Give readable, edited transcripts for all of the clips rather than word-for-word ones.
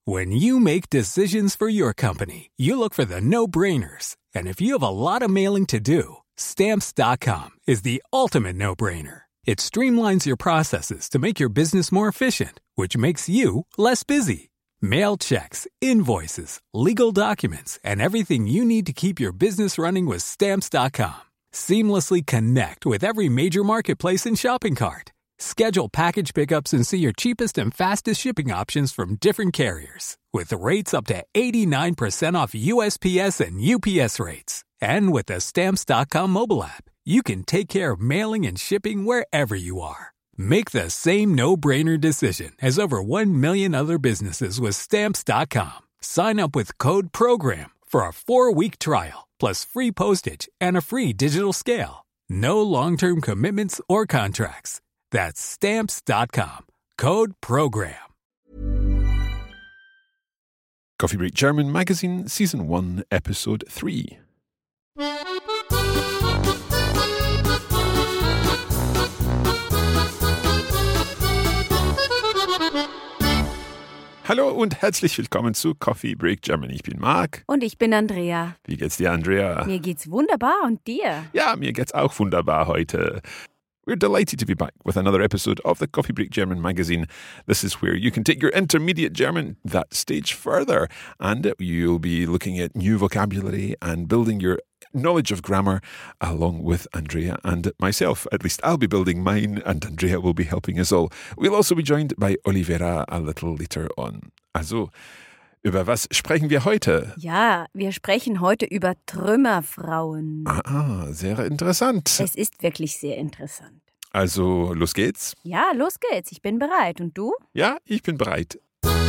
When you make decisions for your company, you look for the no-brainers. And if you have a lot of mailing to do, Stamps.com is the ultimate no-brainer. It streamlines your processes to make your business more efficient, which makes you less busy. Mail checks, invoices, legal documents, and everything you need to keep your business running with Stamps.com. Seamlessly connect with every major marketplace and shopping cart. Schedule package pickups and see your cheapest and fastest shipping options from different carriers. With rates up to 89% off USPS and UPS rates. And with the Stamps.com mobile app, you can take care of mailing and shipping wherever you are. Make the same no-brainer decision as over 1 million other businesses with Stamps.com. Sign up with code PROGRAM for a 4-week trial, plus free postage and a free digital scale. No long-term commitments or contracts. That's Stamps.com. Code PROGRAM. Coffee Break German Magazine, Season 1, Episode 3. Hallo und herzlich willkommen zu Coffee Break German. Ich bin Marc. Und ich bin Andrea. Wie geht's dir, Andrea? Mir geht's wunderbar und dir? Ja, mir geht's auch wunderbar heute. We're delighted to be back with another episode of the Coffee Break German magazine. This is where you can take your intermediate German that stage further, and you'll be looking at new vocabulary and building your knowledge of grammar along with Andrea and myself. At least I'll be building mine, and Andrea will be helping us all. We'll also be joined by Olivera a little later on. Also, über was sprechen wir heute? Ja, wir sprechen heute über Trümmerfrauen. Sehr interessant. Es ist wirklich sehr interessant. Also, los geht's? Ja, los geht's. Ich bin bereit. Und du? Ja, ich bin bereit.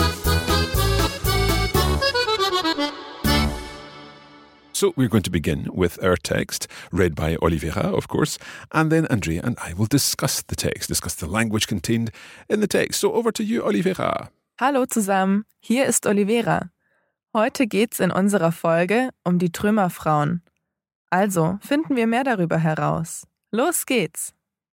So we're going to begin with our text, read by Olivera, of course, and then Andrea and I will discuss the text, discuss the language contained in the text. So over to you, Olivera. Hallo zusammen, hier ist Olivera. Heute geht's in unserer Folge um die Trümmerfrauen. Also finden wir mehr darüber heraus. Los geht's!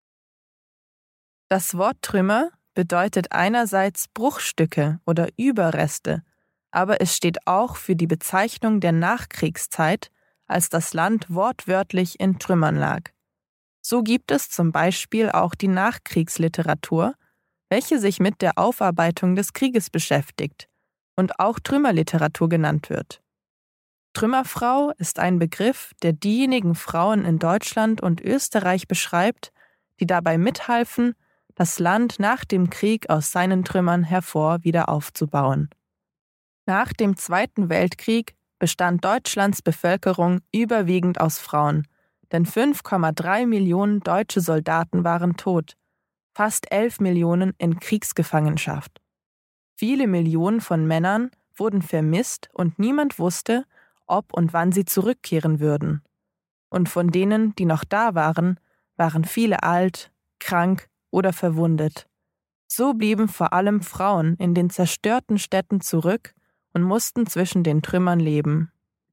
Das Wort Trümmer bedeutet einerseits Bruchstücke oder Überreste, aber es steht auch für die Bezeichnung der Nachkriegszeit, als das Land wortwörtlich in Trümmern lag. So gibt es zum Beispiel auch die Nachkriegsliteratur, welche sich mit der Aufarbeitung des Krieges beschäftigt und auch Trümmerliteratur genannt wird. Trümmerfrau ist ein Begriff, der diejenigen Frauen in Deutschland und Österreich beschreibt, die dabei mithalfen, das Land nach dem Krieg aus seinen Trümmern hervor wieder aufzubauen. Nach dem Zweiten Weltkrieg bestand Deutschlands Bevölkerung überwiegend aus Frauen, denn 5,3 Millionen deutsche Soldaten waren tot, fast 11 Millionen in Kriegsgefangenschaft. Viele Millionen von Männern wurden vermisst und niemand wusste, ob und wann sie zurückkehren würden. Und von denen, die noch da waren, waren viele alt, krank oder verwundet. So blieben vor allem Frauen in den zerstörten Städten zurück und mussten zwischen den Trümmern leben.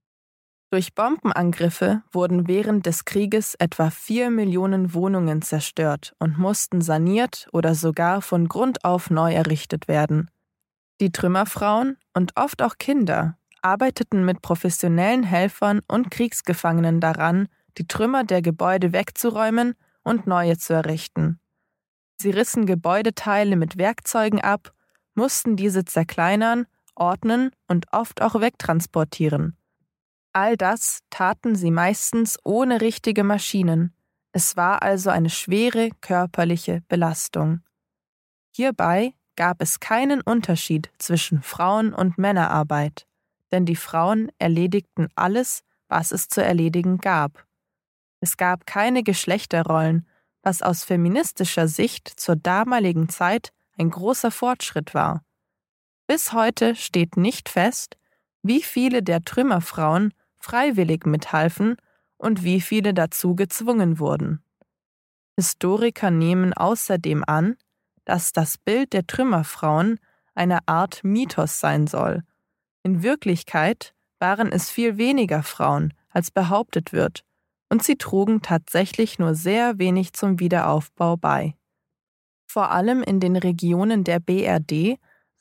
Durch Bombenangriffe wurden während des Krieges etwa 4 Millionen Wohnungen zerstört und mussten saniert oder sogar von Grund auf neu errichtet werden. Die Trümmerfrauen und oft auch Kinder arbeiteten mit professionellen Helfern und Kriegsgefangenen daran, die Trümmer der Gebäude wegzuräumen und neue zu errichten. Sie rissen Gebäudeteile mit Werkzeugen ab, mussten diese zerkleinern, ordnen und oft auch wegtransportieren. All das taten sie meistens ohne richtige Maschinen. Es war also eine schwere körperliche Belastung. Hierbei gab es keinen Unterschied zwischen Frauen- und Männerarbeit, denn die Frauen erledigten alles, was es zu erledigen gab. Es gab keine Geschlechterrollen, was aus feministischer Sicht zur damaligen Zeit ein großer Fortschritt war. Bis heute steht nicht fest, wie viele der Trümmerfrauen freiwillig mithalfen und wie viele dazu gezwungen wurden. Historiker nehmen außerdem an, dass das Bild der Trümmerfrauen eine Art Mythos sein soll. In Wirklichkeit waren es viel weniger Frauen, als behauptet wird, und sie trugen tatsächlich nur sehr wenig zum Wiederaufbau bei. Vor allem in den Regionen der BRD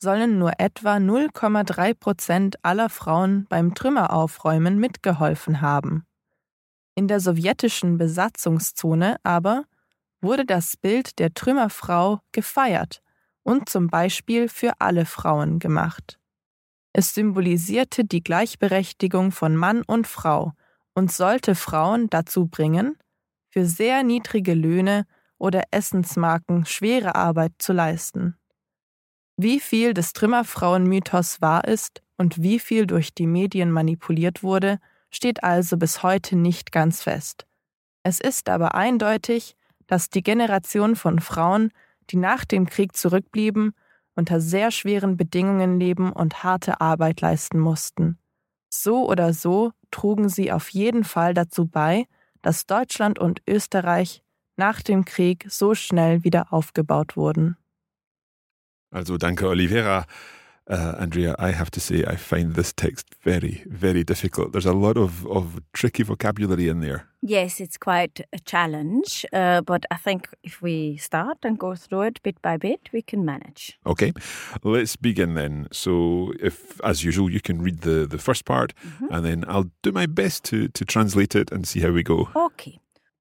sollen nur etwa 0,3% aller Frauen beim Trümmeraufräumen mitgeholfen haben. In der sowjetischen Besatzungszone aber wurde das Bild der Trümmerfrau gefeiert und zum Beispiel für alle Frauen gemacht. Es symbolisierte die Gleichberechtigung von Mann und Frau und sollte Frauen dazu bringen, für sehr niedrige Löhne oder Essensmarken schwere Arbeit zu leisten. Wie viel des Trümmerfrauenmythos wahr ist und wie viel durch die Medien manipuliert wurde, steht also bis heute nicht ganz fest. Es ist aber eindeutig, dass die Generation von Frauen, die nach dem Krieg zurückblieben, unter sehr schweren Bedingungen leben und harte Arbeit leisten mussten. So oder so trugen sie auf jeden Fall dazu bei, dass Deutschland und Österreich nach dem Krieg so schnell wieder aufgebaut wurden. Also danke, Olivera. Andrea, I have to say I find this text very, very difficult. There's a lot of tricky vocabulary in there. Yes, it's quite a challenge, but I think if we start and go through it bit by bit, we can manage. Okay, let's begin then. So if, as usual, you can read the first part, and then I'll do my best to translate it and see how we go. Okay.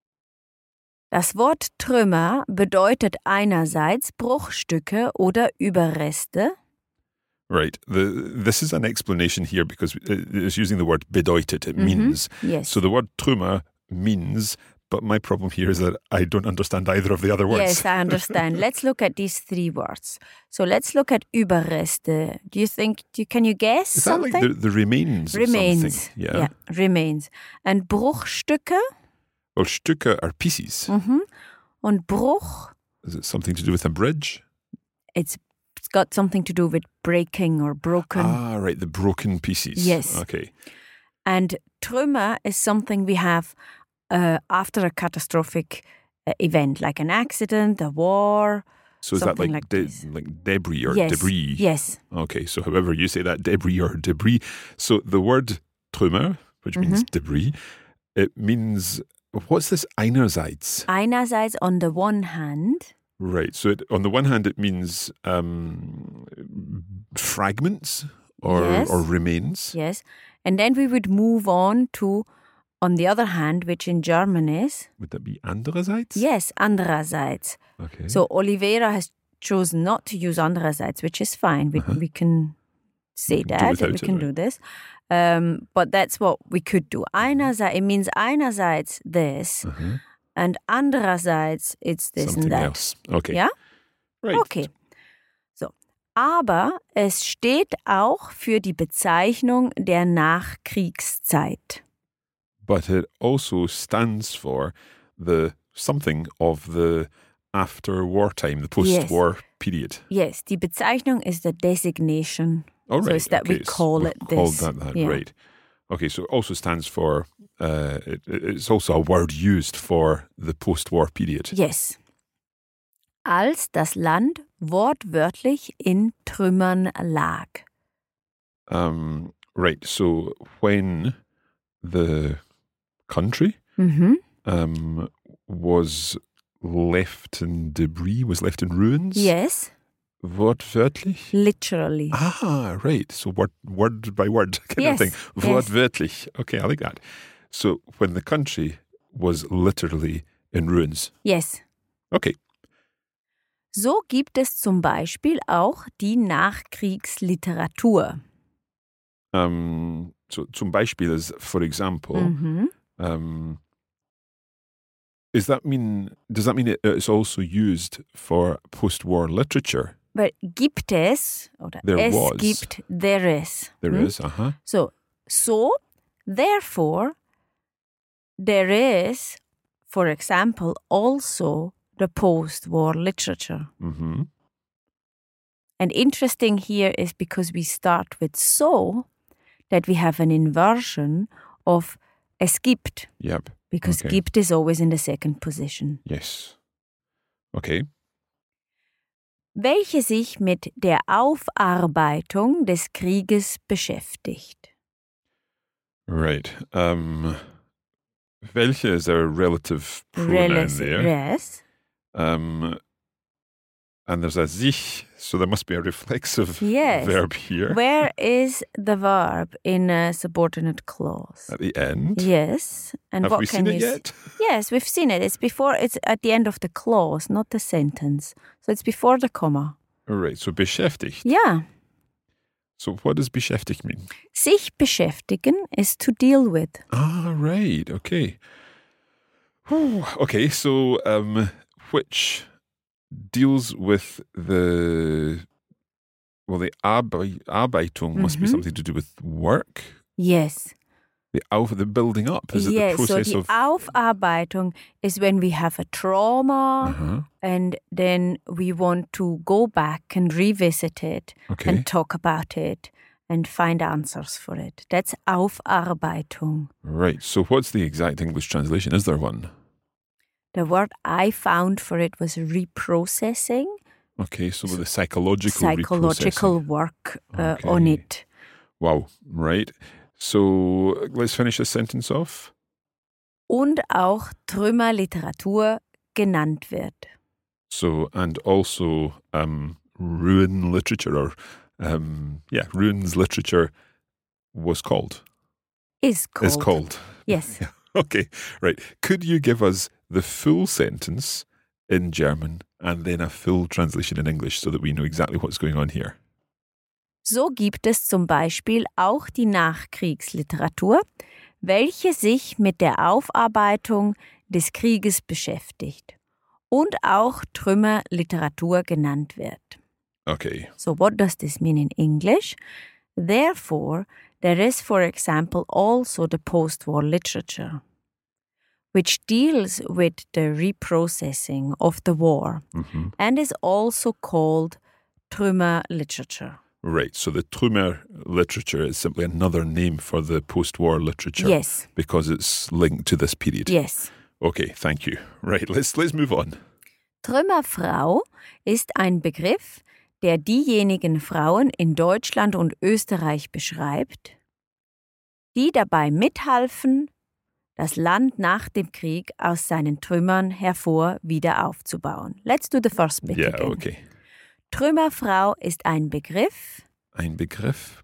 Das Wort Trümmer bedeutet einerseits Bruchstücke oder Überreste. Right. This is an explanation here because it's using the word bedeutet. It means. Yes. So the word Trümmer means, but my problem here is that I don't understand either of the other words. Yes, I understand. Let's look at these three words. So let's look at Überreste. Can you guess Is something? that like the remains of Remains. something? Yeah. Remains. And Bruchstücke? Well, Stücke are pieces. Und Bruch, Is it something to do with a bridge? it's got something to do with breaking or broken. Ah, right, the broken pieces. Yes. Okay. And Trümmer is something we have after a catastrophic event, like an accident, a war. So is that something like, this. like debris or Yes. debris? Yes. Okay, so however you say that, debris or debris. So the word Trümmer, which means debris, it means, what's this einerseits? Einerseits on the one hand. Right, so on the one hand it means fragments or remains. Yes. And then we would move on to, on the other hand, which in German is? Would that be andererseits? Yes, andererseits. Okay. So Olivera has chosen not to use andererseits, which is fine. We can say do that. without We it, can right? do this. But that's what we could do. Einerseits, it means einerseits this, and andererseits it's this Something and that. else. Okay. Ja? Right. Okay. So. Aber es steht auch für die Bezeichnung der Nachkriegszeit. But it also stands for the something of the after wartime, the post-war period. Yes, die Bezeichnung is the designation. Oh, So right. it's that we okay. call it Called this. that Yeah. right. Okay, so it also stands for, it's also a word used for the post-war period. Yes. Als das Land wortwörtlich in Trümmern lag. Right, so when the country was left in debris, was left in ruins? Yes, Wortwörtlich? literally. Ah, right. So word by word kind Yes, of thing. yes. Wortwörtlich. Okay, I like that. So when the country was literally in ruins. Yes. Okay. So gibt es zum Beispiel auch die Nachkriegsliteratur. So zum Beispiel is, for example, does that mean it's also used for post-war literature? Weil gibt es, oder There es was. gibt, there is. There is, uh-huh. So, therefore, there is, for example, also the post-war literature. Mm-hmm. And interesting here is because we start with so, that we have an inversion of es gibt, Yep. because Okay. gibt is always in the second position. Yes. Okay. Welche sich mit der Aufarbeitung des Krieges beschäftigt. Right. Welche is a relative pronoun there. Yes. And there's a sich So there must be a reflexive Yes. verb here. Where is the verb in a subordinate clause? At the end. Yes. And Have what we can seen it you yet? Yes, we've seen it. It's at the end of the clause, not the sentence. So it's before the comma. All right, so beschäftigt. Yeah. So what does beschäftigt mean? Sich beschäftigen is to deal with. Ah, right, okay. Whew, okay, so which deals with the Arbeitung must be something to do with work. Yes. The building up. Is it the Yes, process so the of Aufarbeitung is when we have a trauma and then we want to go back and revisit it Okay. and talk about it and find answers for it. That's Aufarbeitung. Right. So what's the exact English translation? Is there one? The word I found for it was reprocessing, Okay, so with the psychological reprocessing. work on Okay. it. Wow, right. So let's finish this sentence off. Und auch Trümmerliteratur genannt wird. So, and also ruin literature or, ruins literature was called. Is called. Is called. Yes. Yeah. Okay, right. Could you give us the full sentence in German and then a full translation in English so that we know exactly what's going on here? So gibt es zum Beispiel auch die Nachkriegsliteratur, welche sich mit der Aufarbeitung des Krieges beschäftigt und auch Trümmerliteratur genannt wird. Okay. So what does this mean in English? Therefore, there is, for example, also the post-war literature, which deals with the reprocessing of the war and is also called Trümmerliterature. Right, so the Trümmer literature is simply another name for the post-war literature. Yes. Because it's linked to this period. Yes. Okay, thank you. Right, let's move on. Trümmerfrau ist ein Begriff, der diejenigen Frauen in Deutschland und Österreich beschreibt, die dabei mithalfen, das Land nach dem Krieg aus seinen Trümmern hervor wieder aufzubauen. Let's do the first bit Yeah, again. okay. Trümmerfrau ist ein Begriff, Ein Begriff,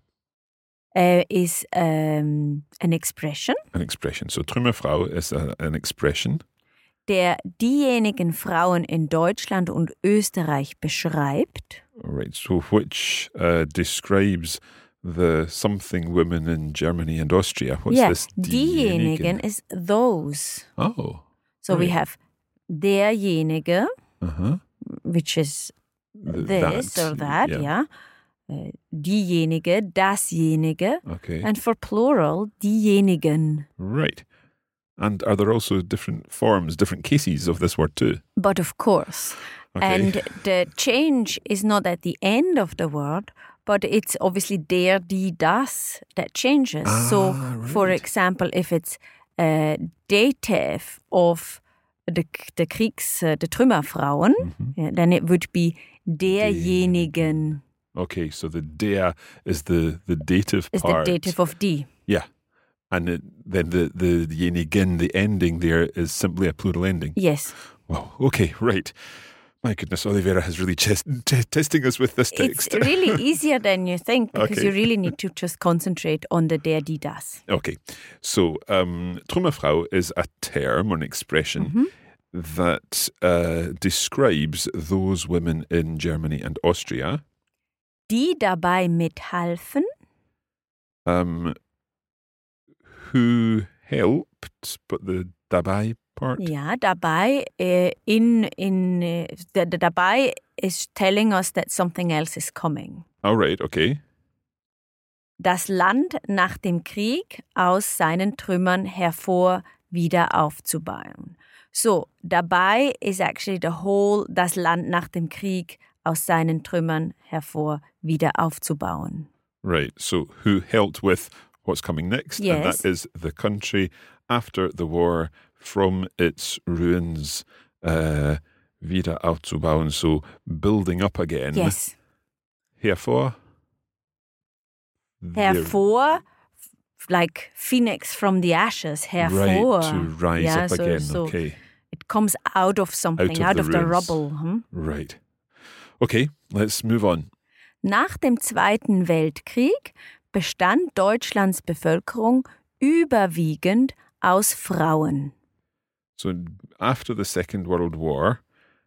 is an expression, an expression. So Trümmerfrau is an expression der diejenigen Frauen in Deutschland und Österreich beschreibt, right? So which describes the something women in Germany and Austria. What's this? diejenigen is those. Oh. So we right. have derjenige, Uh-huh. which is this or that, yeah. Diejenige, dasjenige, Okay. and for plural, diejenigen. Right. And are there also different forms, different cases of this word too? But of course. Okay. And the change is not at the end of the word, but it's obviously der, die, das that changes. So, for right. example, if it's dative of the Trümmerfrauen, then it would be derjenigen. Okay, so the der is the dative Is part. the dative of die. Yeah. And then the jenigen, the ending there is simply a plural ending. Yes. Wow. Okay, right. My goodness, Oliveira is really testing us with this text. It's really easier than you think because Okay. you really need to just concentrate on the der, die, das. Okay, so Trümmerfrau is a term or an expression that describes those women in Germany and Austria Die dabei mithalfen, who helped, but the dabei part. ja, dabei dabei is telling us that something else is coming. All right, okay. Das Land nach dem Krieg aus seinen Trümmern hervor wieder aufzubauen. So, dabei is actually the whole, das Land nach dem Krieg aus seinen Trümmern hervor wieder aufzubauen. Right, so who helped with what's coming next? And Yes. that is the country after the war from its ruins wieder aufzubauen, so building up again. Yes. Hervor? Hervor, like phoenix from the ashes, hervor. Right, to rise Yeah, up so- again, so okay. It comes out of something, Out of the the ruins. rubble. Right. Okay, let's move on. Nach dem Zweiten Weltkrieg bestand Deutschlands Bevölkerung überwiegend aus Frauen. So after the Second World War,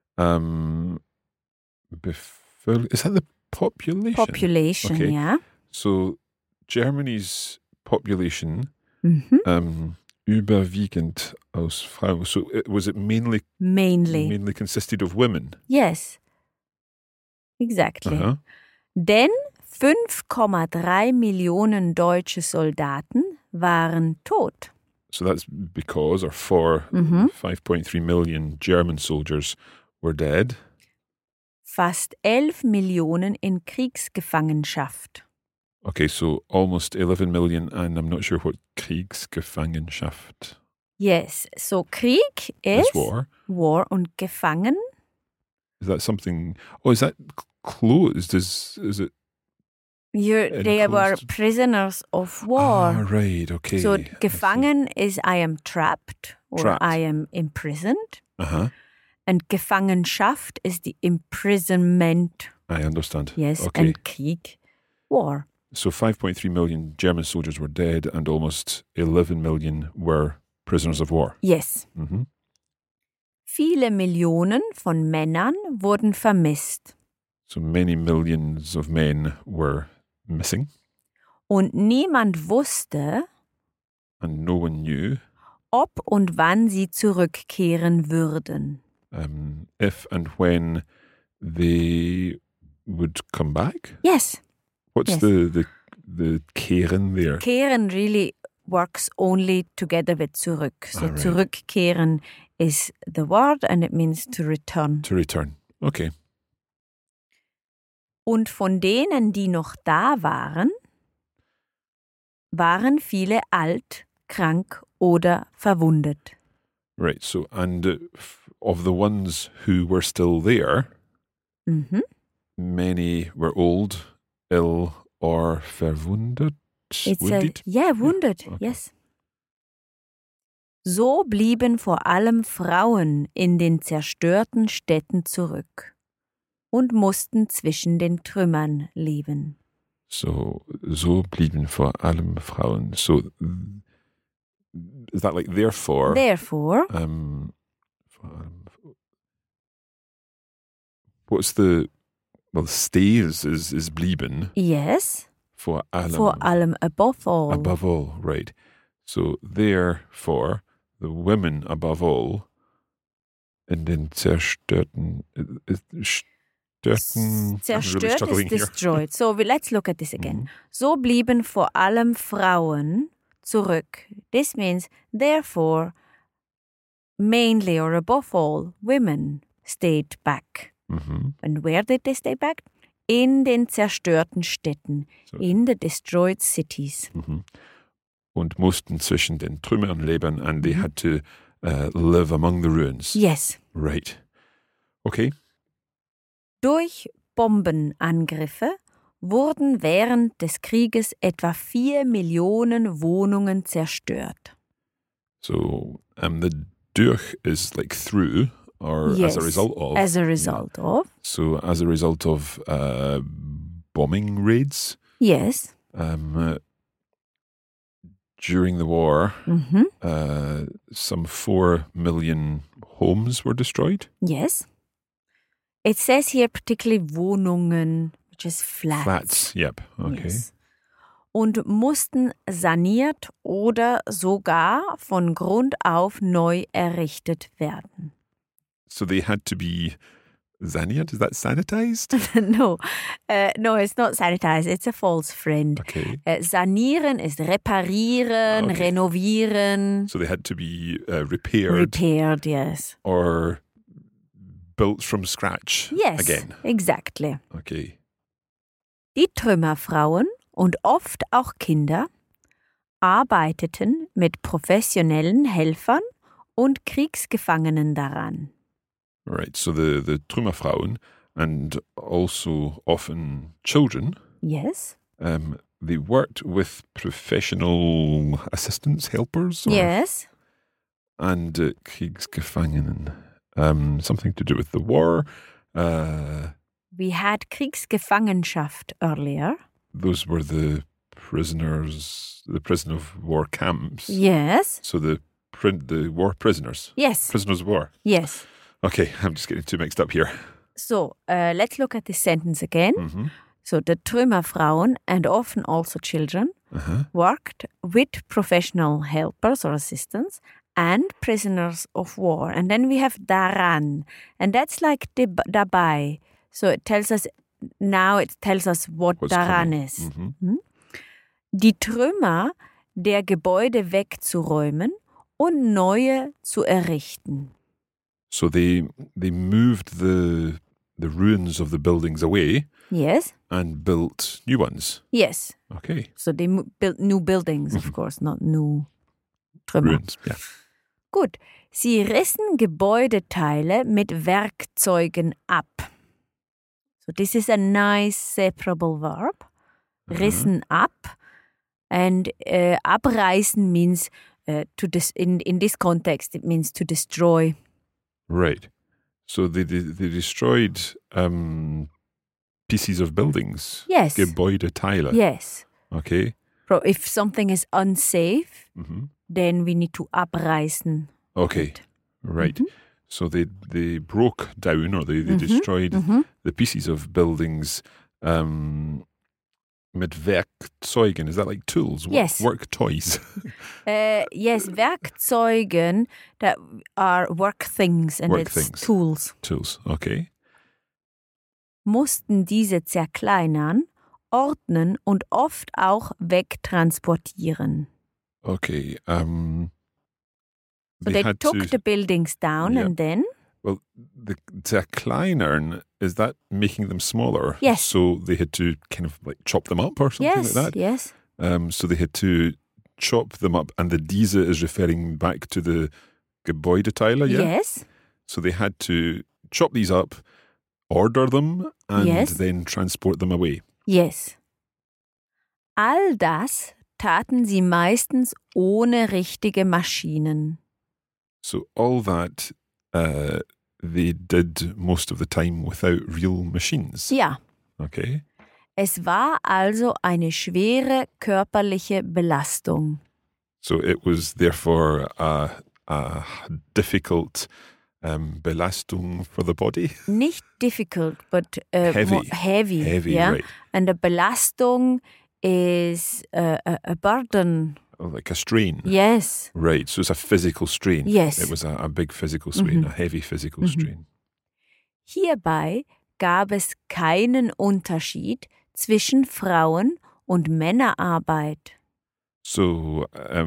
is that the population? Population, Okay. ja. So Germany's population Mhm. überwiegend aus Frauen. So was it mainly consisted of women? Yes. Exactly. Uh-huh. Denn 5,3 Millionen deutsche Soldaten waren tot. So that's because, or for, 5.3 million German soldiers were dead. Fast 11 Millionen in Kriegsgefangenschaft. Okay, so almost 11 million, and I'm not sure what Kriegsgefangenschaft Yes, so Krieg is. ist War. Und gefangen. Is that something? Oh, is that closed? Is it? They were Enclosed. prisoners of war. Ah, right. Okay. So I see. gefangen is I am trapped or Trapped. I am imprisoned. Uh-huh. And Gefangenschaft is the imprisonment. I understand. Yes, Okay. and Krieg, war. So 5.3 million German soldiers were dead, and almost 11 million were prisoners of war. Yes. Mm-hmm. Viele Millionen von Männern wurden vermisst. So many millions of men were missing, Und niemand wusste, and no one knew ob und wann sie zurückkehren würden. if and when they would come back. Yes. What's Yes. the kehren there? Kehren really works only together with zurück. So Right. zurückkehren is the word and it means to return. To return. Okay. Und von denen, die noch da waren, waren viele alt, krank oder verwundet. Right. So, and of the ones who were still there, Mhm. many were old, ill, or verwundet. Wounded? Wounded, Okay. yes. So blieben vor allem Frauen in den zerstörten Städten zurück und mussten zwischen den Trümmern leben. So blieben vor allem Frauen. So, is that like therefore? Therefore, What's the stay is blieben yes, vor allem above all. above all, right? So therefore, the women above all in den zerstörten. I'm really Zerstört struggling is here. destroyed. So let's look at this again. Mhm. So blieben vor allem Frauen zurück. This means, therefore, mainly or above all, women stayed back. Mhm. And where did they stay back? In den zerstörten Städten, So. in the destroyed cities. Mhm. Und mussten zwischen den Trümmern leben, and they had to live among the ruins. Yes. Right. Okay. Durch Bombenangriffe wurden während des Krieges etwa 4 Millionen Wohnungen zerstört. So the durch is like through, or Yes, as a result of. As a result of. So as a result of bombing raids Yes. during the war, Mhm. some 4 million homes were destroyed. Yes. It says here particularly Wohnungen, which is flats. Flats, yep. Okay. Yes. Und mussten saniert oder sogar von Grund auf neu errichtet werden. So they had to be saniert. Is that sanitized? No, it's not sanitized. It's a false friend. Okay. Sanieren ist reparieren, Okay. renovieren. So they had to be repaired Repaired, yes. or built from scratch Yes, again. exactly. Okay. Die Trümmerfrauen und oft auch Kinder arbeiteten mit professionellen Helfern und Kriegsgefangenen daran. Right. So the Trümmerfrauen and also often children, Yes. they worked with professional assistants, helpers, or, Yes. and Kriegsgefangenen. Something to do with the war. We had Kriegsgefangenschaft earlier. Those were the prisoners, the prisoner of war camps. Yes. So the war prisoners. Yes. Prisoners of war. Yes. Okay, I'm just getting too mixed up here. So, let's look at this sentence again. Mm-hmm. So, the Trümmerfrauen, and often also children, worked with professional helpers or assistants and prisoners of war. And then we have daran, and that's like dabei. So, it tells us what What's daran coming. is. Mm-hmm. Die Trümmer der Gebäude wegzuräumen und neue zu errichten. So they moved the ruins of the buildings away Yes. and built new ones. Yes. Okay. So they built new buildings, of course, not new Trümmer. Ruins, yeah. Gut. Sie rissen Gebäudeteile mit Werkzeugen ab. So this is a nice separable verb. Rissen ab. And abreißen means, in this context, it means to destroy. Right. So they destroyed pieces of buildings. Yes. Gebäudeteile. Yes. Okay. So if something is unsafe, Mm-hmm. then we need to abreißen. Okay. it. Right. Mhm. So they broke down or they destroyed the pieces of buildings mit Werkzeugen. Is that like tools? Yes. Work toys. Yes, Werkzeugen that are work things and Work it's things. tools. Tools. Okay. Mussten diese zerkleinern, ordnen und oft auch wegtransportieren. Okay. So they had took to, the buildings down Yeah. and then, well, the zerkleinern, is that making them smaller? Yes. So they had to kind of like chop them up or something yes, like that? yes, So they had to chop them up, and the diese is referring back to the Gebäudeteile, yeah? yes, So they had to chop these up, order them, and Yes. then transport them away. yes. All das taten sie meistens ohne richtige Maschinen. So all that they did most of the time without real machines. Ja, Okay. es war also eine schwere körperliche Belastung. So it was therefore a difficult Belastung for the body. Nicht difficult, but Heavy. more heavy. Heavy, yeah? right. And a Belastung is a burden. Like a strain. Yes. Right. So it's a physical strain. Yes. It was a big physical strain, a heavy physical strain. Hierbei gab es keinen Unterschied zwischen Frauen- und Männerarbeit. So,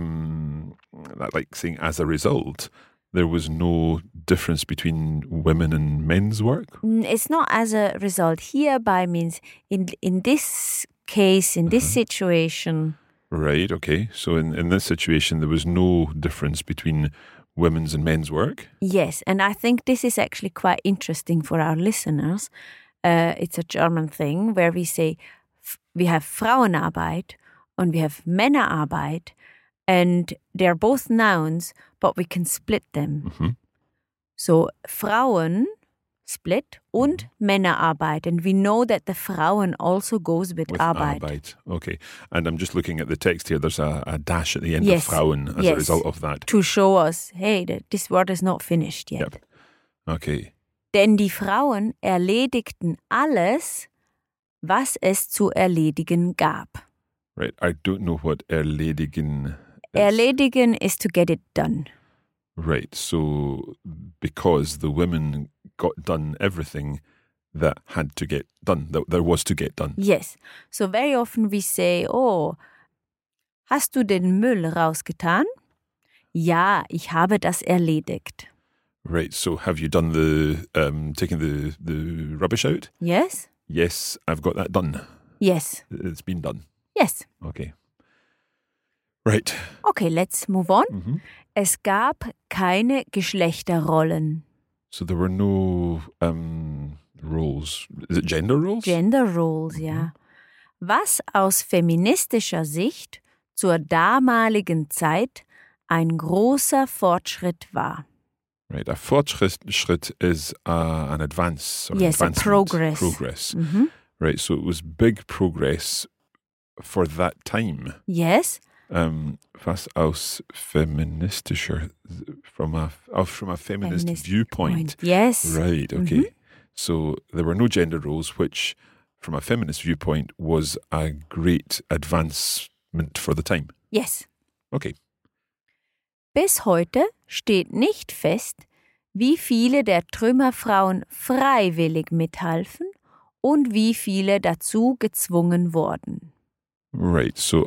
like saying as a result, there was no difference between women and men's work. It's not as a result. Hierbei means in this case, in this situation. Right, okay. So in this situation, there was no difference between women's and men's work. Yes, and I think this is actually quite interesting for our listeners. It's a German thing where we say we have Frauenarbeit and we have Männerarbeit, and they're both nouns, but we can split them. Mhm. So Frauen split und Männerarbeit, and we know that the Frauen also goes with Arbeit. Okay. And I'm just looking at the text here. There's a dash at the end Yes. of Frauen as a Yes. result of that. To show us, hey, that this word is not finished yet. Yep. Okay. Denn die Frauen erledigten alles, was es zu erledigen gab. Right. I don't know what erledigen is. Erledigen is to get it done. Right. So because the women got done everything that had to get done, that there was to get done. Yes. So very often we say, oh, hast du den Müll rausgetan? Ja, ich habe das erledigt. Right. So have you done taken the rubbish out? Yes? Yes, I've got that done. Yes. It's been done. Yes. Okay. Right. Okay, let's move on. Mhm. Es gab keine Geschlechterrollen. So there were no roles. Is it gender roles? Gender roles, ja. Was aus feministischer Sicht zur damaligen Zeit ein großer Fortschritt war. Right. A Fortschritt is an advance or Yes, a advancement. progress. Mhm. Right. So it was big progress for that time. Yes. Was aus feministischer, from a feminist viewpoint. Yes. Right, okay. So there were no gender roles, which from a feminist viewpoint was a great advancement for the time. Yes. Okay. Bis heute steht nicht fest, wie viele der Trümmerfrauen freiwillig mithalfen und wie viele dazu gezwungen wurden. Right, so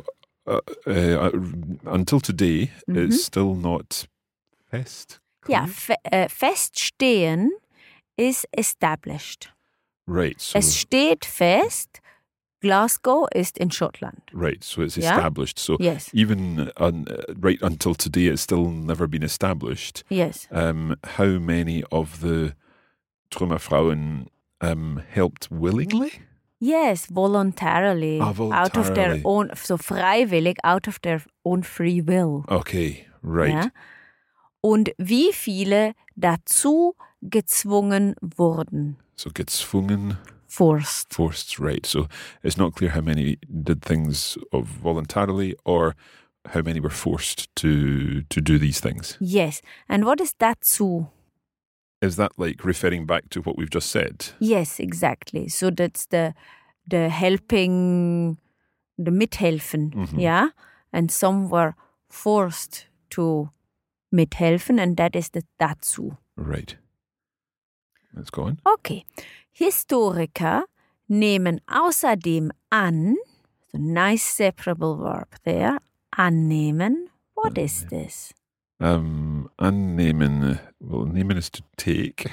until today, it's still not fest. Ja, feststehen ist established. Right, so Es steht fest, Glasgow ist in Schottland. right, so it's Yeah? established. So Yes. even right until today, it's still never been established. Yes. How many of the Trümmerfrauen helped willingly? Yes, voluntarily. Out of their Voluntarily. own, so freiwillig, out of their own free will. Okay, right. Ja? Und wie viele dazu gezwungen wurden. So gezwungen, Forced. right. So it's not clear how many did things voluntarily or how many were forced to do these things. Yes. And what is dazu? Is that like referring back to what we've just said? Yes, exactly. So that's the helping, the mithelfen, yeah? And some were forced to mithelfen, and that is the dazu. Right. Let's go on. Okay. Historiker nehmen außerdem an, so nice separable verb there, annehmen. What is this? Annehmen. Well, nehmen is to take.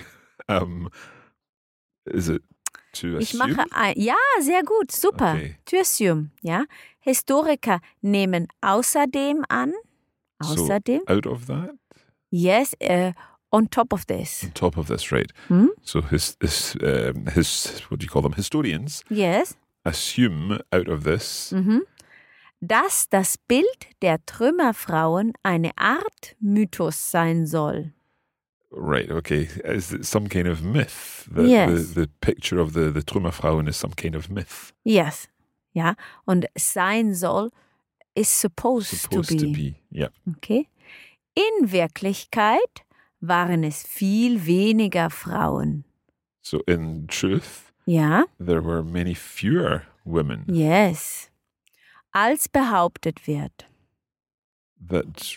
Is it to Ich assume? mache ja, sehr gut, super. Okay. To assume, ja. Historiker nehmen außerdem an. Außerdem? So out of that? Yes, on top of this. On top of this, right. Hmm? So his what do you call them? Historians Yes. assume out of this Dass das Bild der Trümmerfrauen eine Art Mythos sein soll. right, okay. Is it some kind of myth? That Yes. the picture of the Trümmerfrauen is some kind of myth. Yes. Ja. Und sein soll is supposed to be. Yeah. Okay. In Wirklichkeit waren es viel weniger Frauen. So in truth, Ja. there were many fewer women Yes. Als behauptet wird. that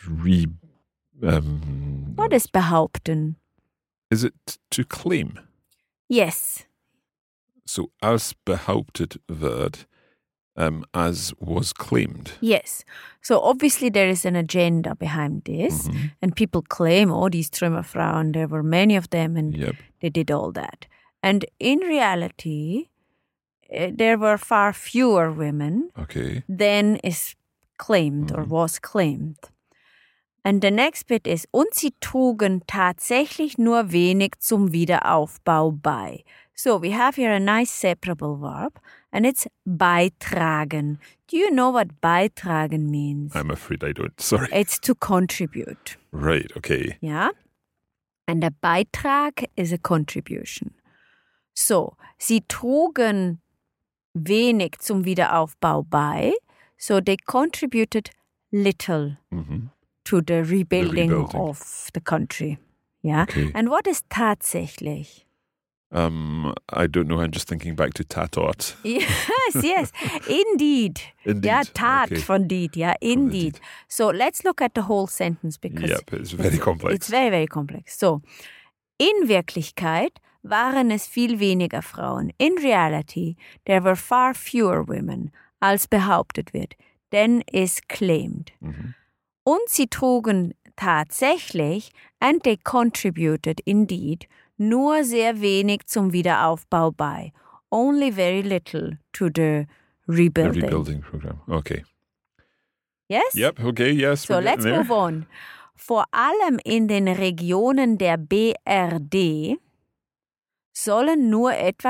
What is behaupten? is it to claim? Yes. So as behauptet wird, as was claimed. Yes. So obviously there is an agenda behind this. And people claim, oh, these Trümmerfrauen, there were many of them and Yep. they did all that. And in reality, there were far fewer women Okay. than is claimed or was claimed. And the next bit is, und sie trugen tatsächlich nur wenig zum Wiederaufbau bei. So we have here a nice separable verb, and it's beitragen. Do you know what beitragen means? I'm afraid I don't. Sorry. It's to contribute. Right, okay. Yeah? And a Beitrag is a contribution. So, sie trugen wenig zum Wiederaufbau bei, so they contributed little to the rebuilding of the country. Yeah? Okay. And what is tatsächlich? I don't know. I'm just thinking back to Tatort. Yes, indeed. Indeed, Yeah, tat okay. von deed, yeah, indeed. deed. So let's look at the whole sentence because Yep, it's very complex. It's very, very complex. So, in Wirklichkeit waren es viel weniger Frauen. In reality, there were far fewer women, als behauptet wird, than is claimed. Und sie trugen tatsächlich, and they contributed indeed, nur sehr wenig zum Wiederaufbau bei. Only very little to the The rebuilding. rebuilding program. Okay. Yes? Yep, okay, yes. So we're let's getting there. move on. Vor allem in den Regionen der BRD sollen nur etwa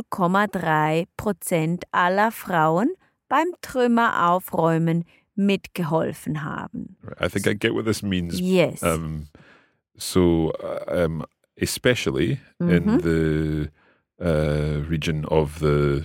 0,3% aller Frauen beim Trümmeraufräumen mitgeholfen haben. I think I get what this means. Yes. So, especially in the region of the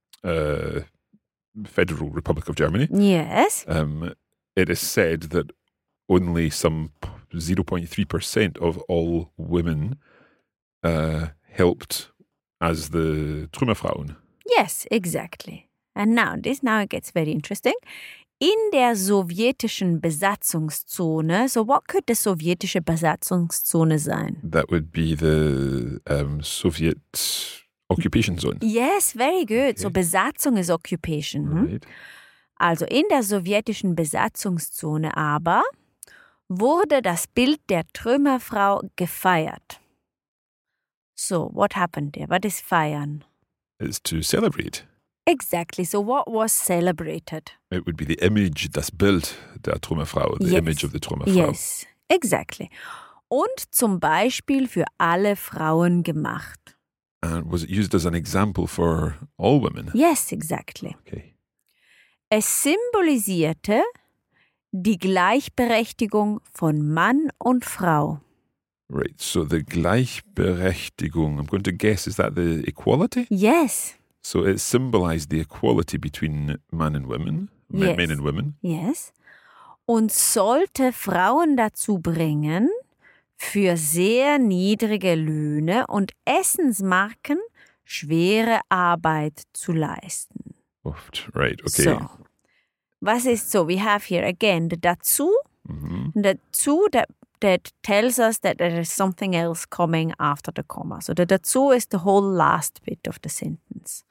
Federal Republic of Germany, Yes. it is said that only some 0.3% of all women helped as the Trümmerfrauen. Yes, exactly. And now it gets very interesting. In der sowjetischen Besatzungszone, so what could the sowjetische Besatzungszone sein? That would be the Soviet occupation zone. Yes, very good. Okay. So Besatzung is occupation. Right. Also in der sowjetischen Besatzungszone aber wurde das Bild der Trümmerfrau gefeiert. So, what happened there? What is feiern? It's to celebrate. Exactly. So what was celebrated? It would be the image, das Bild der Trümmerfrau, the Yes. image of the Trümmerfrau. Yes, exactly. Und zum Beispiel für alle Frauen gemacht. And was it used as an example for all women? Yes, exactly. Okay. Es symbolisierte die Gleichberechtigung von Mann und Frau. Right. So the Gleichberechtigung, I'm going to guess, is that the equality? Yes, So it symbolized the equality between man and women, Yes. men and women. yes. Und sollte Frauen dazu bringen, für sehr niedrige Löhne und Essensmarken schwere Arbeit zu leisten. Right. Okay. So, was ist so? We have here again the dazu. Mhm. The dazu that tells us that there is something else coming after the comma. So the dazu is the whole last bit of the sentence.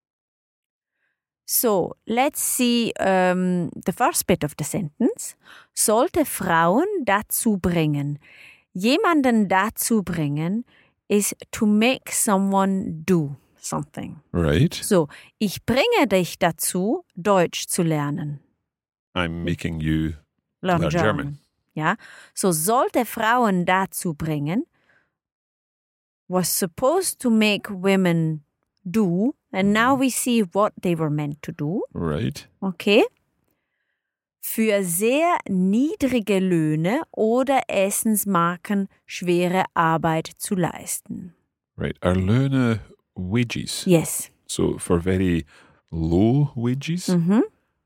So, let's see the first bit of the sentence. Sollte Frauen dazu bringen. Jemanden dazu bringen is to make someone do something. Right. So, ich bringe dich dazu, Deutsch zu lernen. I'm making you Learn learn German. Ja, so sollte Frauen dazu bringen, was supposed to make women do, and now we see what they were meant to do, Right. okay? Für sehr niedrige Löhne oder Essensmarken schwere Arbeit zu leisten. Right. Are Löhne wages? Yes. So for very low wages. Mhm.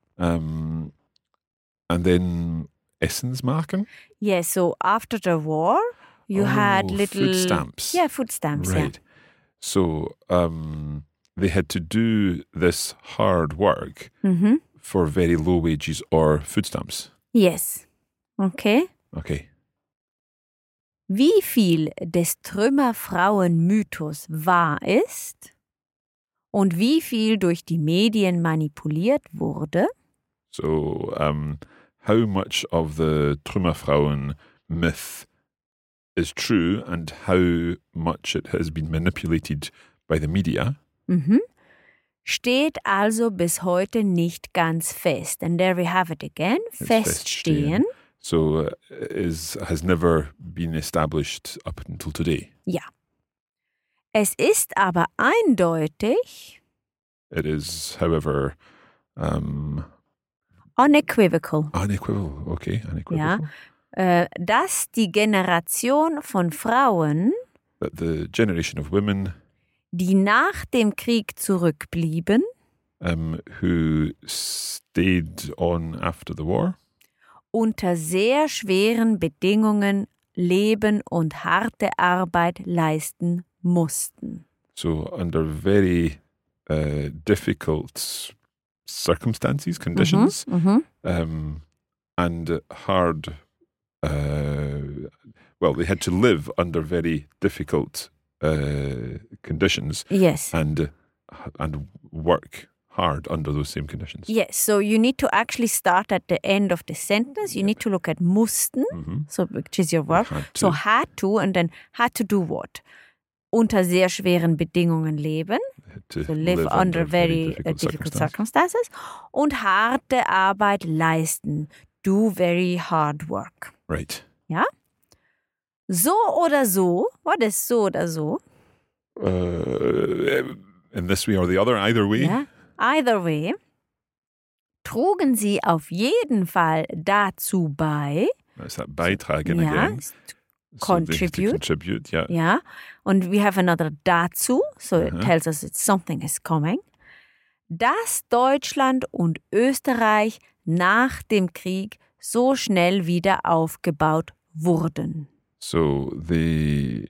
And then Essensmarken? Yes, so after the war, you had little... food stamps. Yeah, food stamps, Right. So they had to do this hard work yeah. Mhm. for very low wages or food stamps. Yes. Okay. Okay. Wie viel des Trümmerfrauen-Mythos wahr ist und wie viel durch die Medien manipuliert wurde, So how much of the Trümmerfrauen myth is true and how much it has been manipulated by the media steht also bis heute nicht ganz fest. And there we have it again, It's feststehen. So has never been established up until today. Ja. Es ist aber eindeutig, It is, however, unequivocal, unequivocal. Okay, unequivocal. dass die Generation von Frauen, That the generation of women die nach dem Krieg zurückblieben, who stayed on after the war unter sehr schweren Bedingungen leben und harte Arbeit leisten mussten. So under very difficult circumstances, conditions, and hard. They had to live under very difficult conditions Yes. and work hard under those same conditions. Yes, so you need to actually start at the end of the sentence. You need to look at mussten, so which is your verb. Had to. So had to, and then had to do what? Unter sehr schweren Bedingungen leben. To So live under very difficult circumstances. Und harte Arbeit leisten. Do very hard work. Right. Ja? So oder so. What is so oder so? In this way or the other, either way. Ja? Either way. Trugen sie auf jeden Fall dazu bei, That's that Beitragen ja, again. contribute. Yeah. Yeah. Und we have another dazu, so it tells us that something is coming. Dass Deutschland und Österreich nach dem Krieg so schnell wieder aufgebaut wurden. So they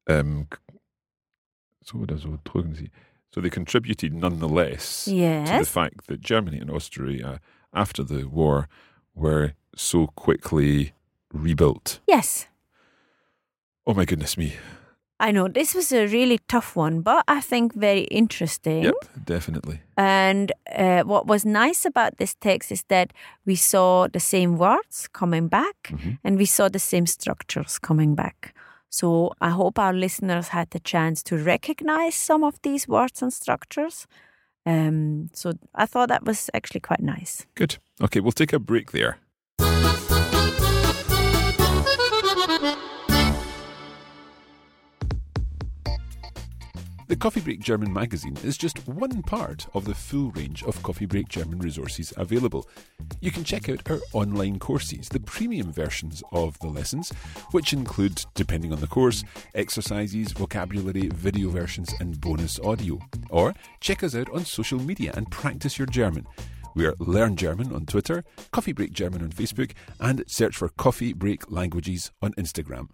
So they contributed nonetheless to the fact that Germany and Austria, after the war, were so quickly rebuilt. Yes. Oh my goodness me. I know, this was a really tough one, but I think very interesting. Yep, definitely. And what was nice about this text is that we saw the same words coming back and we saw the same structures coming back. So I hope our listeners had the chance to recognize some of these words and structures. So I thought that was actually quite nice. Good. Okay, we'll take a break there. The Coffee Break German magazine is just one part of the full range of Coffee Break German resources available. You can check out our online courses, the premium versions of the lessons, which include, depending on the course, exercises, vocabulary, video versions and bonus audio. Or check us out on social media and practice your German. We are Learn German on Twitter, Coffee Break German on Facebook, and search for Coffee Break Languages on Instagram.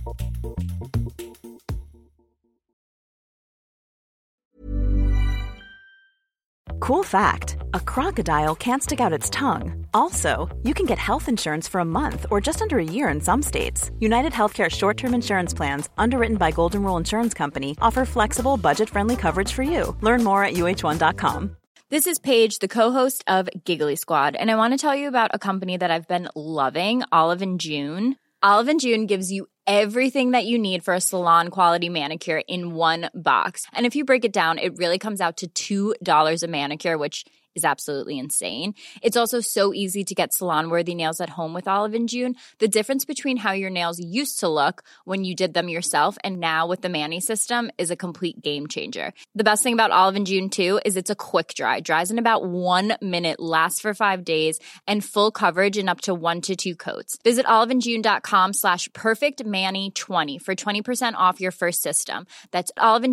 Cool fact, a crocodile can't stick out its tongue. Also, you can get health insurance for a month or just under a year in some states. United Healthcare short-term insurance plans, underwritten by Golden Rule Insurance Company, offer flexible, budget-friendly coverage for you. Learn more at uh1.com. This is Paige, the co-host of Giggly Squad, and I want to tell you about a company that I've been loving, Olive & June. Olive & June gives you everything that you need for a salon-quality manicure in one box. And if you break it down, it really comes out to $2 a manicure, which is absolutely insane. It's also so easy to get salon-worthy nails at home with Olive & June. The difference between how your nails used to look when you did them yourself and now with the Mani system is a complete game changer. The best thing about Olive & June, too, is it's a quick dry. Dries in about 1 minute, lasts for 5 days, and full coverage in up to 1 to 2 coats. Visit oliveandjune.com/perfectmani20 for 20% off your first system. That's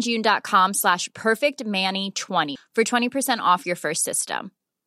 oliveandjune.com/perfectmani20 for 20% off your first system.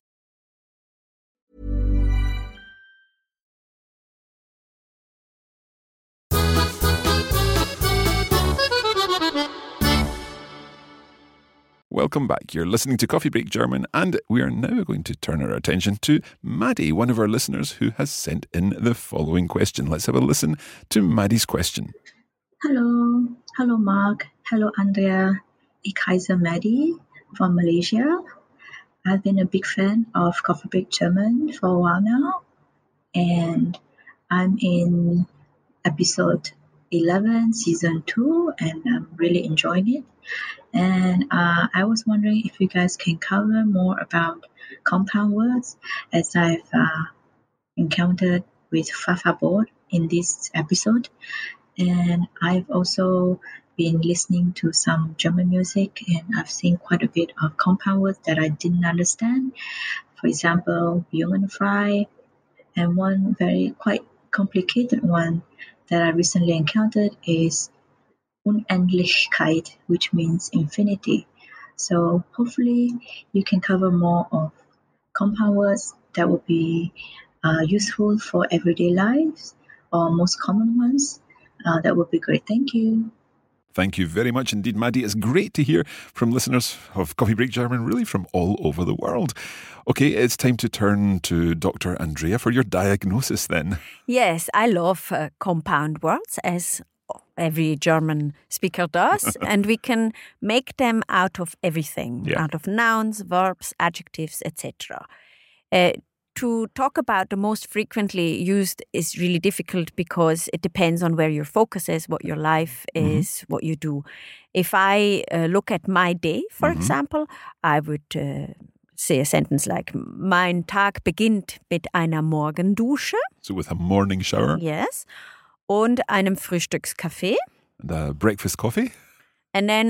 Welcome back. You're listening to Coffee Break German, and we are now going to turn our attention to Maddie, one of our listeners who has sent in the following question. Let's have a listen to Maddie's question. Hello. Hello, Mark. Hello, Andrea. Ik heiße Maddie from Malaysia. I've been a big fan of Coffee Break German for a while now, and I'm in episode 11, season 2, and I'm really enjoying it. And I was wondering if you guys can cover more about compound words, as I've encountered with Fafabord in this episode. And I've also been listening to some German music, and I've seen quite a bit of compound words that I didn't understand. For example, Jungenfrei, and one very quite complicated one that I recently encountered is Unendlichkeit, which means infinity. So hopefully you can cover more of compound words that would be useful for everyday lives, or most common ones. That would be great. Thank you. Thank you very much indeed, Maddie. It's great to hear from listeners of Coffee Break German, really from all over the world. Okay, it's time to turn to Dr. Andrea for your diagnosis then. Yes, I love compound words, as every German speaker does, and we can make them out of everything, out of nouns, verbs, adjectives, etc. To talk about the most frequently used is really difficult because it depends on where your focus is, what your life is, what you do. If I look at my day, for example, I would say a sentence like, mein Tag beginnt mit einer Morgendusche. So with a morning shower. Yes. Und einem Frühstückskaffee. And a breakfast coffee. And then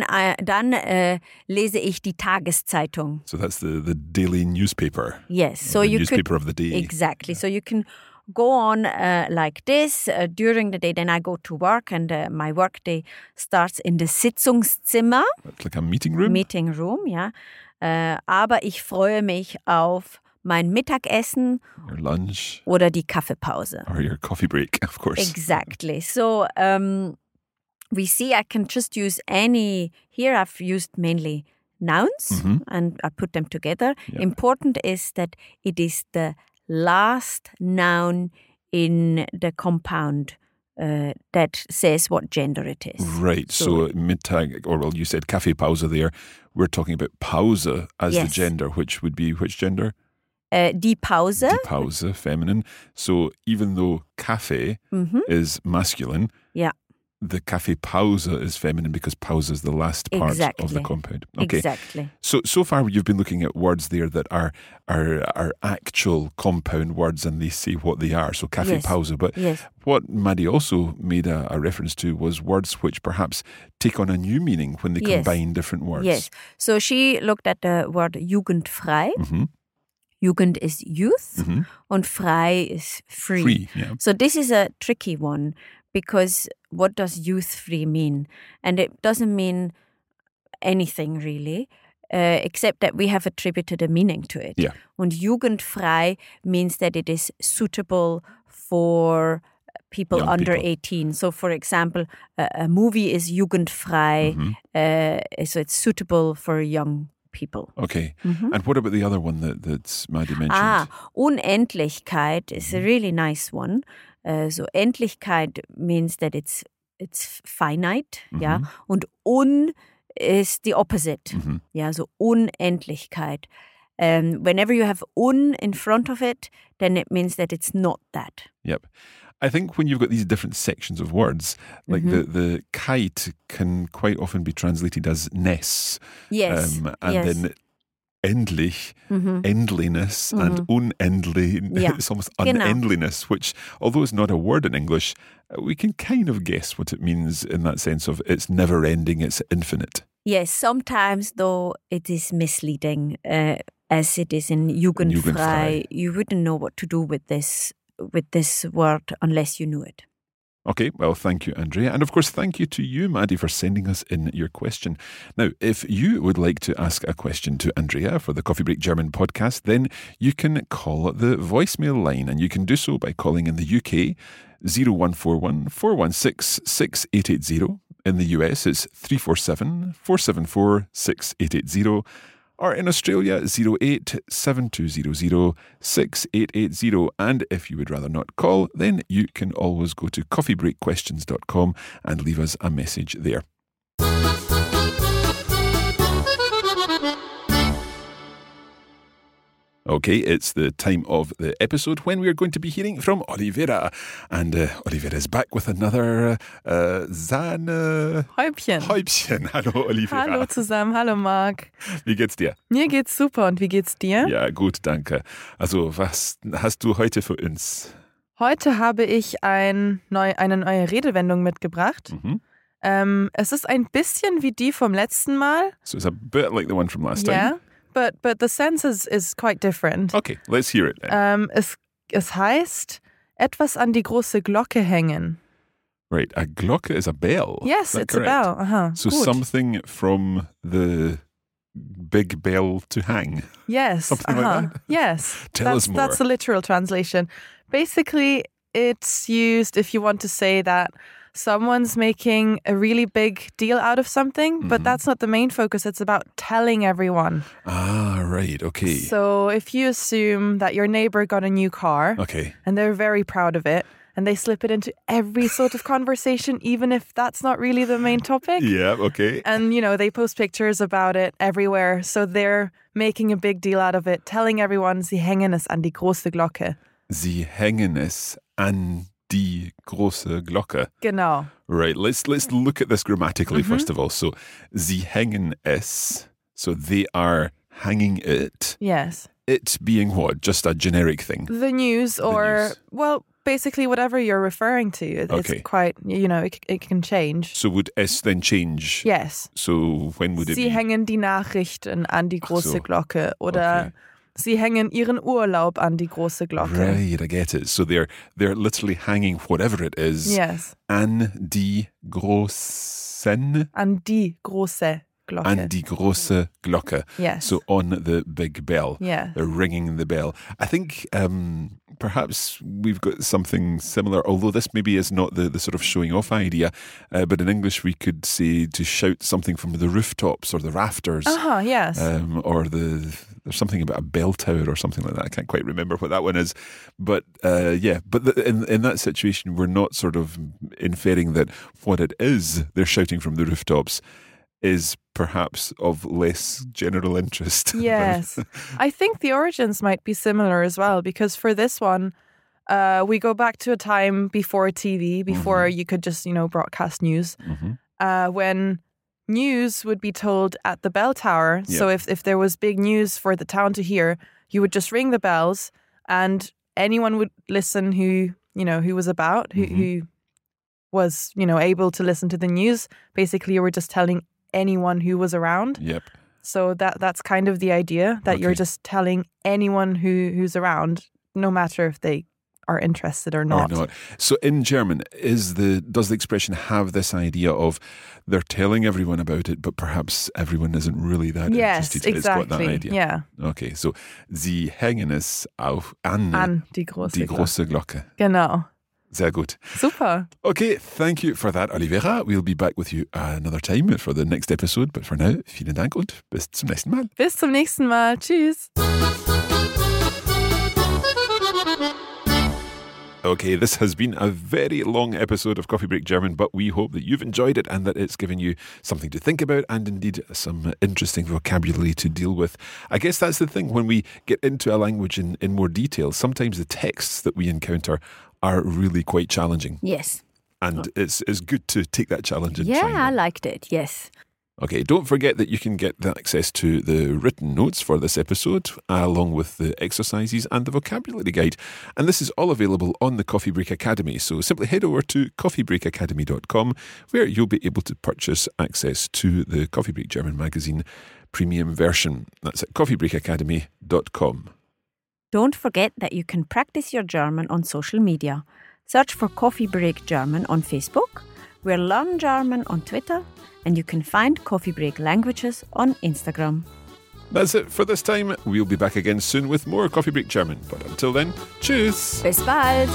lese ich die Tageszeitung. So that's the daily newspaper. Yes. So the you newspaper of the day. Exactly. So you can go on like this during the day. Then I go to work, and my work day starts in the Sitzungszimmer. It's like a meeting room. Meeting room, ja. Aber ich freue mich auf mein Mittagessen Your lunch. oder die Kaffeepause. Or your coffee break, of course. Exactly. So we see I can just use any. Here I've used mainly nouns and I put them together. Yeah. Important is that it is the last noun in the compound that says what gender it is. Right. So Mittag, or well, you said Kaffeepause there. We're talking about Pause as the gender, which would be which gender? Die Pause. Die Pause, feminine. So even though Kaffee is masculine, the Kaffeepause is feminine because Pause is the last part of the compound. Okay. Exactly. So far you've been looking at words there that are actual compound words and they say what they are. So Kaffeepause. But what Maddie also made a reference to was words which perhaps take on a new meaning when they combine different words. Yes. So she looked at the word jugendfrei. Jugend is youth and frei is free. So this is a tricky one because what does youth-free mean? And it doesn't mean anything really, except that we have attributed a meaning to it. Yeah. And jugendfrei means that it is suitable for people Young under people. 18. So, for example, a movie is jugendfrei, so it's suitable for young people. Okay. And what about the other one that Maddie mentioned? Unendlichkeit is a really nice one. So Endlichkeit means that it's finite, yeah, und un is the opposite, yeah, so Unendlichkeit. Whenever you have un in front of it, then it means that it's not that. Yep. I think when you've got these different sections of words, like the kite can quite often be translated as ness. Yes. Then endlich, endliness, and unendlich, it's almost unendliness, which, although it's not a word in English, we can kind of guess what it means in that sense of it's never ending, it's infinite. Yes, sometimes though it is misleading, as it is in Jugendfrei. You wouldn't know what to do with this word unless you knew it. Okay, well, thank you, Andrea. And of course, thank you to you, Maddie, for sending us in your question. Now, if you would like to ask a question to Andrea for the Coffee Break German podcast, then you can call the voicemail line, and you can do so by calling in the UK 0141 416 6880. In the US, it's 347 474 6880. Or in Australia, 08 7200 6880. And if you would rather not call, then you can always go to coffeebreakquestions.com and leave us a message there. Okay, it's the time of the episode when we are going to be hearing from Olivera. And Olivera is back with another Häubchen. Hallo Olivera. Hallo zusammen, hallo Marc. Wie geht's dir? Mir geht's super und wie geht's dir? Ja, gut, danke. Also, was hast du heute für uns? Heute habe ich eine neue Redewendung mitgebracht. Es ist ein bisschen wie die vom letzten Mal. So it's a bit like the one from last time. Yeah. But the sense is quite different. Okay, let's hear it then. Es heißt, etwas an die große Glocke hängen. Right, a Glocke is a bell. Yes, it's correct? A bell. Uh-huh. So Gut. something from the big bell to hang. Yes. Something like that? Yes. Tell us more. That's the literal translation. Basically, it's used if you want to say that someone's making a really big deal out of something, but that's not the main focus. It's about telling everyone. Ah, right. Okay. So if you assume that your neighbor got a new car, okay, and they're very proud of it, and they slip it into every sort of conversation, even if that's not really the main topic. Yeah, okay. And, they post pictures about it everywhere. So they're making a big deal out of it, telling everyone, sie hängen es an die große Glocke. Sie hängen es an die große Glocke. Genau. Right, let's look at this grammatically first of all. So, sie hängen es, so they are hanging it. Yes. It being what? Just a generic thing? The news or, well, basically whatever you're referring to. It's quite, it can change. So would es then change? Yes. So when would it Sie be? hängen die Nachrichten an die große Glocke. Oder Sie hängen ihren Urlaub an die große Glocke. Right, I get it. So they're literally hanging whatever it is Yes. an die großen, An die große Glocke. an die große Glocke. Yes. So on the big bell. Yes. They're ringing the bell. I think perhaps we've got something similar, although this maybe is not the sort of showing off idea, but in English we could say to shout something from the rooftops or the rafters. Yes. Or there's something about a bell tower or something like that. I can't quite remember what that one is. But in that situation, we're not sort of inferring that what it is they're shouting from the rooftops is perhaps of less general interest. Yes. I think the origins might be similar as well, because for this one, we go back to a time before TV, before you could just, broadcast news, when news would be told at the bell tower. Yeah. So if there was big news for the town to hear, you would just ring the bells and anyone would listen who was about, who was, able to listen to the news. Basically, you were just telling anyone who was around. Yep. So that's kind of the idea, that you're just telling anyone who's around, no matter if they are interested or not. So in German, does the expression have this idea of they're telling everyone about it, but perhaps everyone isn't really that interested? Yes, exactly. It's got that idea. Yeah. Okay, so sie hängen es an die große große Glocke. Genau. Sehr gut. Super. Okay, thank you for that, Olivera. We'll be back with you another time for the next episode. But for now, vielen Dank und bis zum nächsten Mal. Bis zum nächsten Mal. Tschüss. Okay, this has been a very long episode of Coffee Break German, but we hope that you've enjoyed it and that it's given you something to think about and indeed some interesting vocabulary to deal with. I guess that's the thing when we get into a language in more detail. Sometimes the texts that we encounter are really quite challenging. Yes. And it's good to take that challenge and try Yeah, I it. liked it, yes. Okay, don't forget that you can get access to the written notes for this episode, along with the exercises and the vocabulary guide. And this is all available on the Coffee Break Academy. So simply head over to coffeebreakacademy.com, where you'll be able to purchase access to the Coffee Break German magazine premium version. That's at coffeebreakacademy.com. Don't forget that you can practice your German on social media. Search for Coffee Break German on Facebook, we're Learn German on Twitter, and you can find Coffee Break Languages on Instagram. That's it for this time. We'll be back again soon with more Coffee Break German. But until then, tschüss! Bis bald!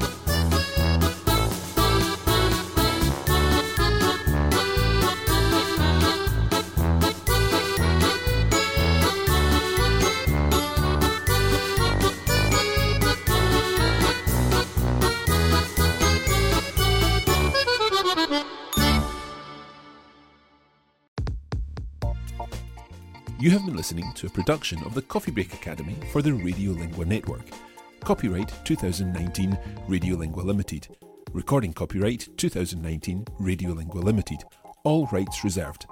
You have been listening to a production of the Coffee Break Academy for the Radiolingua Network. Copyright 2019 Radiolingua Limited. Recording copyright 2019 Radiolingua Limited. All rights reserved.